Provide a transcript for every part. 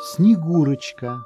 Снегурочка.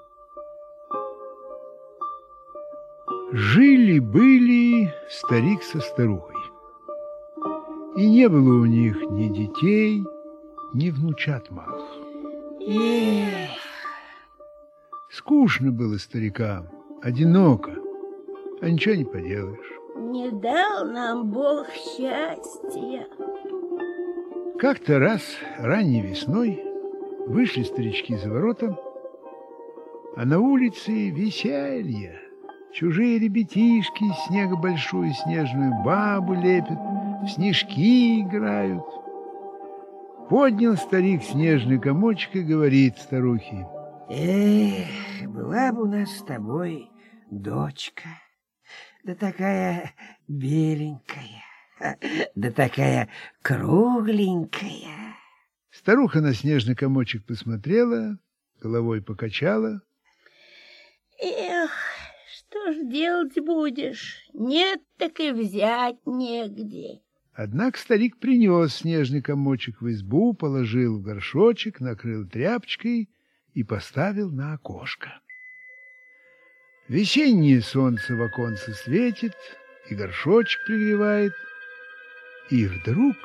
Жили-были старик со старухой, и не было у них ни детей, ни внучат малых. Эх! Скучно было старикам, одиноко, а ничего не поделаешь. Не дал нам Бог счастья. Как-то раз ранней весной вышли старички за ворота, а на улице веселье. Чужие ребятишки из снега большую снежную бабу лепят, в снежки играют. Поднял старик снежный комочек и говорит старухе: эх, была бы у нас с тобой дочка, да такая беленькая, да такая кругленькая. Старуха на снежный комочек посмотрела, головой покачала. Эх, что ж делать будешь? Нет, так и взять негде. Однако старик принес снежный комочек в избу, положил в горшочек, накрыл тряпочкой и поставил на окошко. Весеннее солнце в оконце светит, и горшочек пригревает. И вдруг...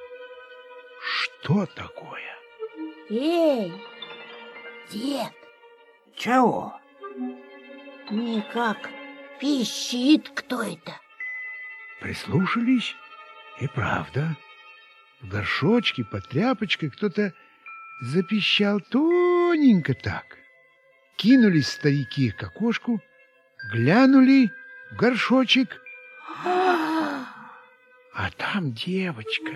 Что такое? Эй, дед! Чего? Никак пищит кто-то. Прислушались, и правда. В горшочке под тряпочкой кто-то запищал тоненько так. Кинулись старики к окошку, глянули в горшочек, а там девочка.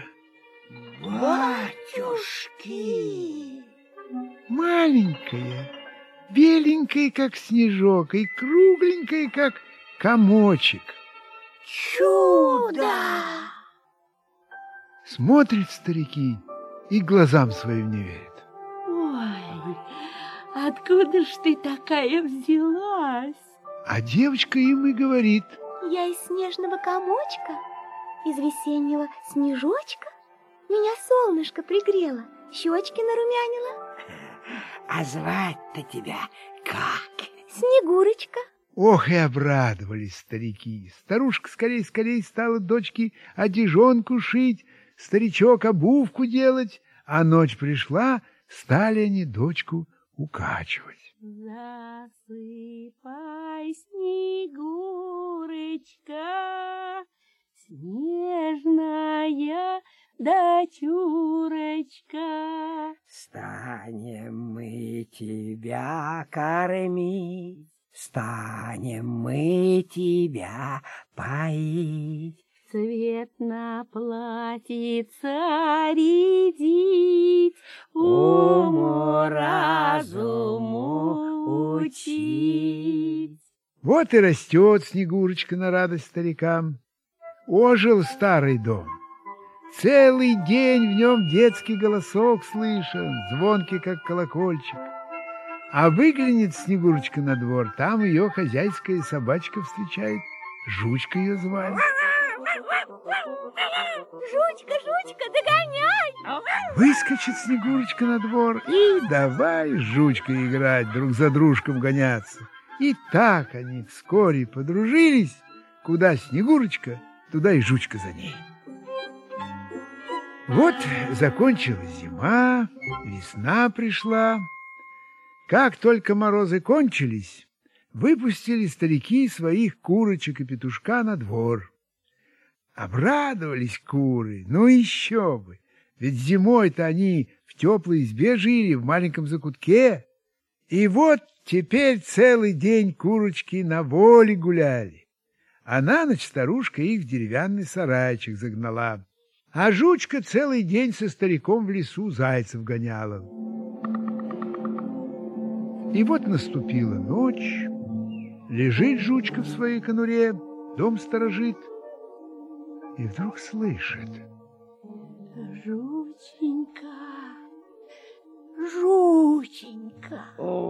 Батюшки! Маленькая, беленькая, как снежок, и кругленькая, как комочек. Чудо! Смотрят старики и глазам своим не верят. Ой, откуда ж ты такая взялась? А девочка им и говорит: я из снежного комочка, из весеннего снежочка. Меня солнышко пригрело, щечки нарумянило. А звать-то тебя как? Снегурочка. Ох, и обрадовались старики. Старушка скорей стала дочке одежонку шить, старичок обувку делать, а ночь пришла, стали они дочку укачивать. Засыпай, Снегурочка, снежная дочурочка. Станем мы тебя кормить, станем мы тебя поить. Цвет на платьице рядить, уму-разуму учить. Вот и растет Снегурочка на радость старикам. Ожил старый дом. Целый день в нем детский голосок слышен, звонкий, как колокольчик. А выглянет Снегурочка на двор, там ее хозяйская собачка встречает. Жучка ее звали. Жучка, Жучка, догоняй! Выскочит Снегурочка на двор и давай с Жучкой играть, друг за дружком гоняться. И так они вскоре подружились. Куда Снегурочка, туда и Жучка за ней. Вот закончилась зима, весна пришла. Как только морозы кончились, выпустили старики своих курочек и петушка на двор. Обрадовались куры, ну еще бы, ведь зимой-то они в теплой избе жили, в маленьком закутке. И вот теперь целый день курочки на воле гуляли, а на ночь старушка их в деревянный сарайчик загнала. А Жучка целый день со стариком в лесу зайцев гоняла. И вот наступила ночь, лежит Жучка в своей конуре, дом сторожит, и вдруг слышит: Жученька, Жученька.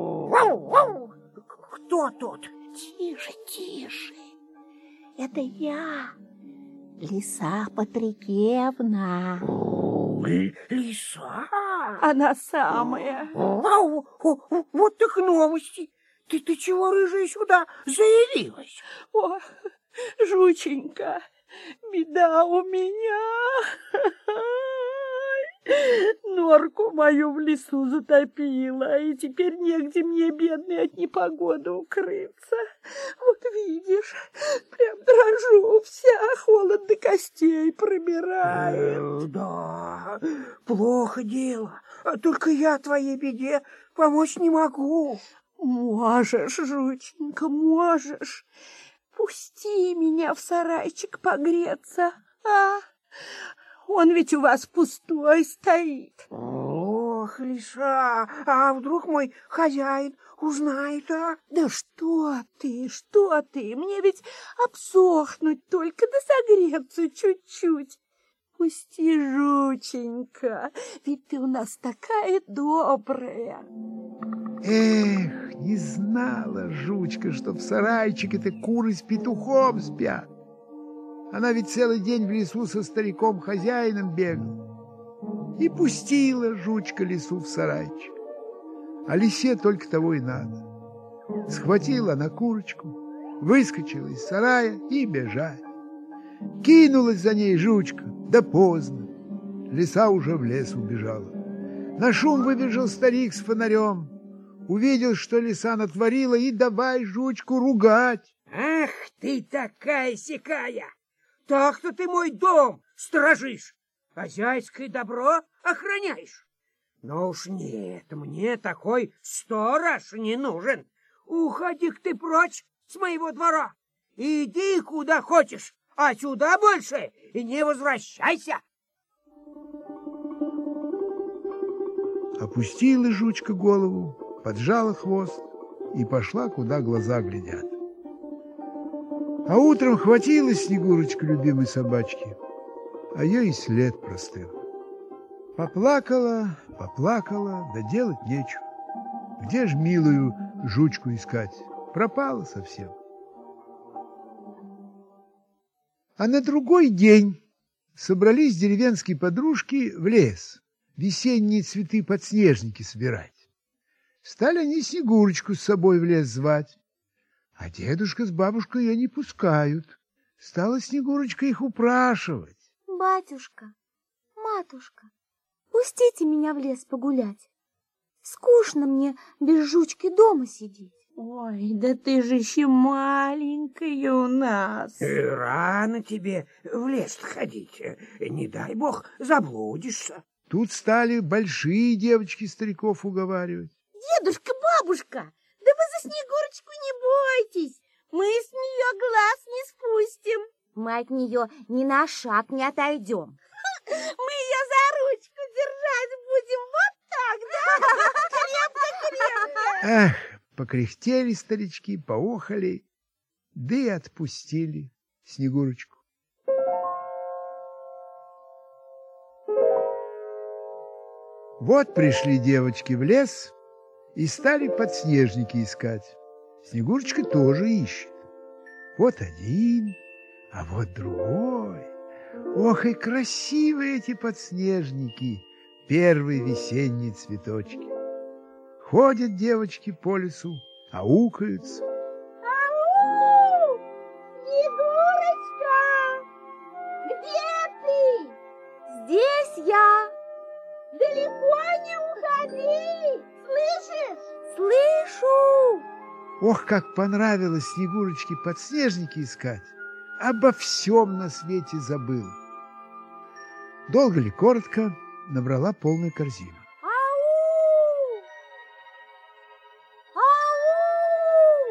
Кто тут? Тише, тише. Это я, Лиса Патрикевна. Лиса? я. Она самая. Вот их новости. Ты чего, рыжая, сюда заявилась? О, жученька, беда у меня. Норку мою в лесу затопило, и теперь негде мне, бедной, от непогоды укрыться. Вот видишь, прям дрожу вся, холод до костей пробирает. Да, плохо дело. Только я твоей беде помочь не могу. Можешь, жученька, можешь. Пусти меня в сарайчик погреться, а? Он ведь у вас пустой стоит. Ох, Лиса, а вдруг мой хозяин узнает, а? Да что ты? Мне ведь обсохнуть только, да согреться чуть-чуть. Пусти, жученька, ведь ты у нас такая добрая. Эх, не знала жучка, что в сарайчике-то куры с петухом спят. Она ведь целый день в лесу со стариком-хозяином бегала. И пустила жучка лису в сарайчик. А лисе только того и надо. Схватила она курочку, выскочила из сарая и бежать. Кинулась за ней жучка, да поздно. Лиса уже в лес убежала. На шум выбежал старик с фонарем. Увидел, что лиса натворила, и давай жучку ругать. Ах ты такая-сякая! Так-то ты мой дом сторожишь, хозяйское добро охраняешь. Но уж нет, мне такой сторож не нужен. Уходи-ка ты прочь с моего двора. Иди куда хочешь, а сюда больше и не возвращайся. Опустила жучка голову, поджала хвост и пошла, куда глаза глядят. А утром хватилась Снегурочка любимой собачки, а ее и след простыл. Поплакала, да делать нечего. Где ж милую жучку искать? Пропала совсем. А на другой день собрались деревенские подружки в лес весенние цветы-подснежники собирать. Стали они Снегурочку с собой в лес звать. А дедушка с бабушкой ее не пускают. Стала Снегурочка их упрашивать. Батюшка, матушка, пустите меня в лес погулять. Скучно мне без жучки дома сидеть. Ой, да ты же еще маленькая у нас. Рано тебе в лес ходить. Не дай бог заблудишься. Тут стали большие девочки стариков уговаривать. Дедушка, бабушка, да вы за Снегурочку не бойтесь. Мы с нее глаз не спустим. Мы от нее ни на шаг не отойдем. Мы ее за ручку держать будем вот так, да? Крепко-крепко. Эх, покряхтели старички, поохали, да и отпустили Снегурочку. Вот пришли девочки в лес и стали подснежники искать. Снегурочка тоже ищет. Вот один, а вот другой. Ох, и красивые эти подснежники, первые весенние цветочки. Ходят девочки по лесу, аукаются. Ау! Снегурочка! Где ты? Здесь я. Далеко не уходи! Слышишь? Слышу! Ох, как понравилось Снегурочке подснежники искать. Обо всем на свете забыла. Долго ли, коротко, набрала полную корзину. Ау! Ау!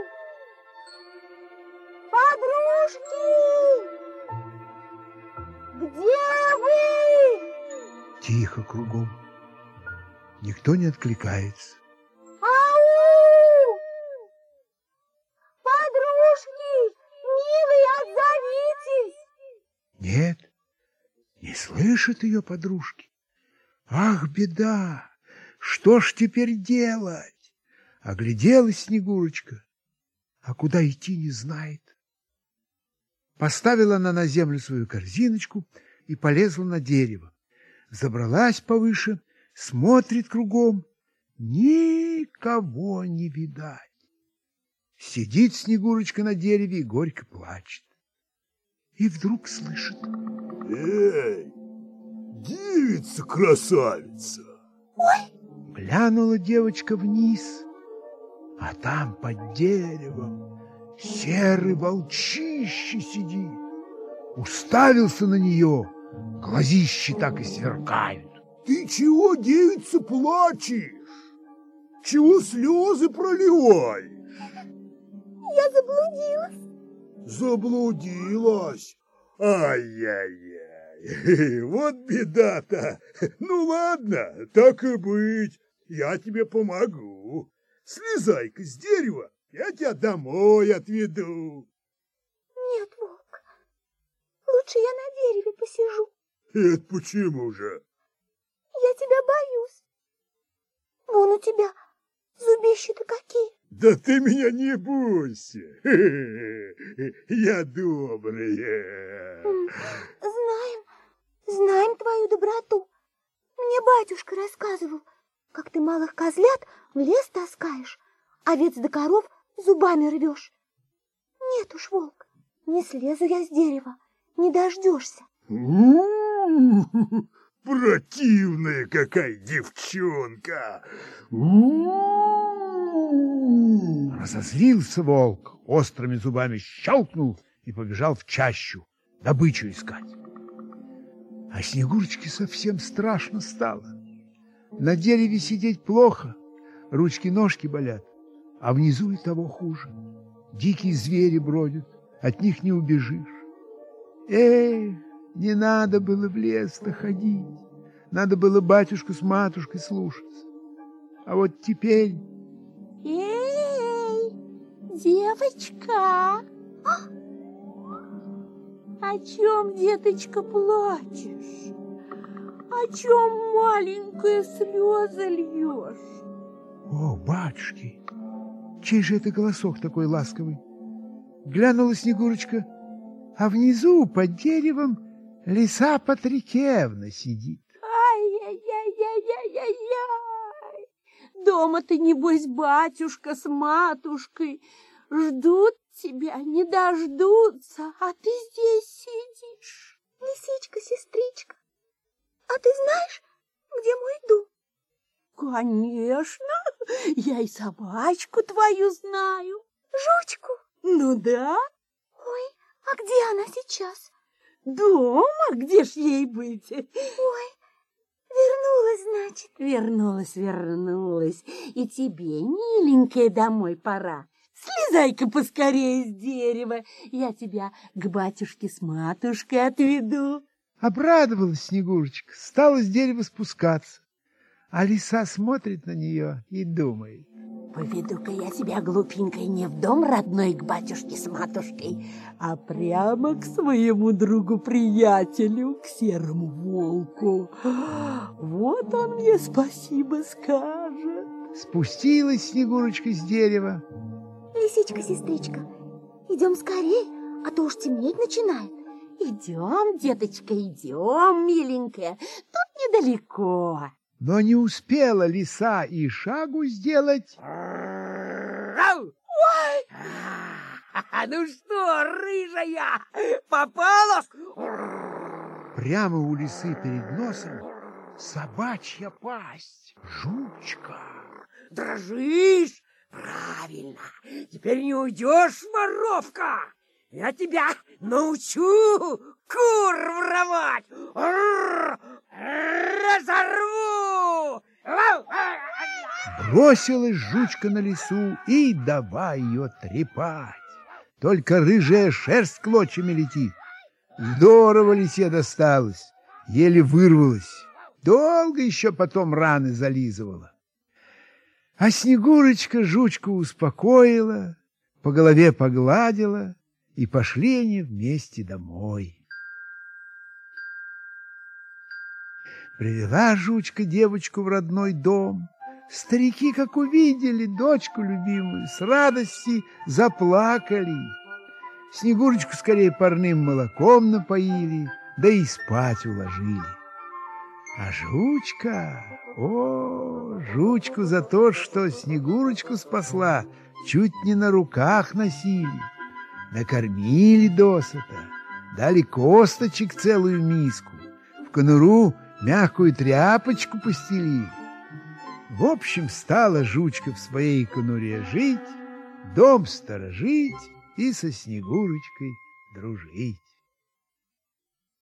Подружки! Где вы? Тихо кругом. Никто не откликается. Ау! Подружки, милые, отзовитесь! Нет, не слышат ее подружки. Ах, беда! Что ж теперь делать? Огляделась Снегурочка, а куда идти не знает. Поставила она на землю свою корзиночку и полезла на дерево. Забралась повыше, Смотрит кругом, никого не видать. Сидит Снегурочка на дереве и горько плачет. И вдруг слышит: «Эй, девица-красавица!» Глянула девочка вниз, а там под деревом серый волчище сидит. Уставился на нее, глазищи так и сверкают. «Ты чего, девица, плачешь? Чего слезы проливаешь?» Я заблудилась. «Заблудилась? Ай-яй-яй, вот беда-то! Ну ладно, так и быть, я тебе помогу. Слезай-ка с дерева, я тебя домой отведу». Нет, волк, лучше я на дереве посижу. «Это почему же?» Я тебя боюсь. Вон у тебя зубища-то какие. «Да ты меня не бойся, я добрая». Знаем твою доброту. Мне батюшка рассказывал, как ты малых козлят в лес таскаешь, овец да коров зубами рвешь. Нет уж, волк, не слезу я с дерева, не дождешься. Противная какая девчонка! Разозлился волк, острыми зубами щелкнул и побежал в чащу добычу искать. А Снегурочке совсем страшно стало. На дереве сидеть плохо, ручки-ножки болят, а внизу и того хуже. Дикие звери бродят, от них не убежишь. Не надо было в лес-то ходить, надо было батюшку с матушкой слушаться. А вот теперь... Эй, девочка! О чем, деточка, плачешь? О чем маленькая слезы льешь? О, батюшки, чей же это голосок такой ласковый? Глянула Снегурочка, а внизу под деревом лиса Патрикевна сидит. Ай-яй-яй-яй-яй-яй! Дома-то, небось, батюшка с матушкой ждут тебя, не дождутся, а ты здесь сидишь. Лисичка, сестричка, а ты знаешь, где мой дом? Конечно, я и собачку твою знаю. Жучку? Ну да. Ой, а где она сейчас? Дома? Где ж ей быть? Ой, вернулась, значит. Вернулась. И тебе, миленькая, домой пора. Слезай-ка поскорее с дерева. Я тебя к батюшке с матушкой отведу. Обрадовалась Снегурочка, стала с дерева спускаться. А лиса смотрит на нее и думает: поведу-ка я тебя, глупенькой, не в дом родной к батюшке с матушкой, а прямо к своему другу-приятелю, к серому волку. Вот он мне спасибо скажет. Спустилась Снегурочка с дерева. Лисичка, сестричка, идем скорей, а то уж темнеть начинает. Идем, деточка, идем, миленькая, тут недалеко. Но не успела лиса и шагу сделать. Ой! Ну что, рыжая, попалась? Прямо у лисы перед носом собачья пасть, жучка. Дрожишь? Правильно, теперь не уйдешь, воровка. Я тебя научу кур воровать. Разорву! Бросилась жучка на лису и давай ее трепать. Только рыжая шерсть клочьями летит. Здорово лисе досталось, еле вырвалась. Долго еще потом раны зализывала. А Снегурочка жучку успокоила, по голове погладила, и пошли они вместе домой. Привела жучка девочку в родной дом. Старики, как увидели дочку любимую, с радости заплакали. Снегурочку скорее парным молоком напоили, да и спать уложили. А жучка, жучку за то, что Снегурочку спасла, чуть не на руках носили. Накормили досыта, дали косточек целую миску, в конуру мягкую тряпочку постелили. В общем, стала жучка в своей конуре жить, дом сторожить и со Снегурочкой дружить.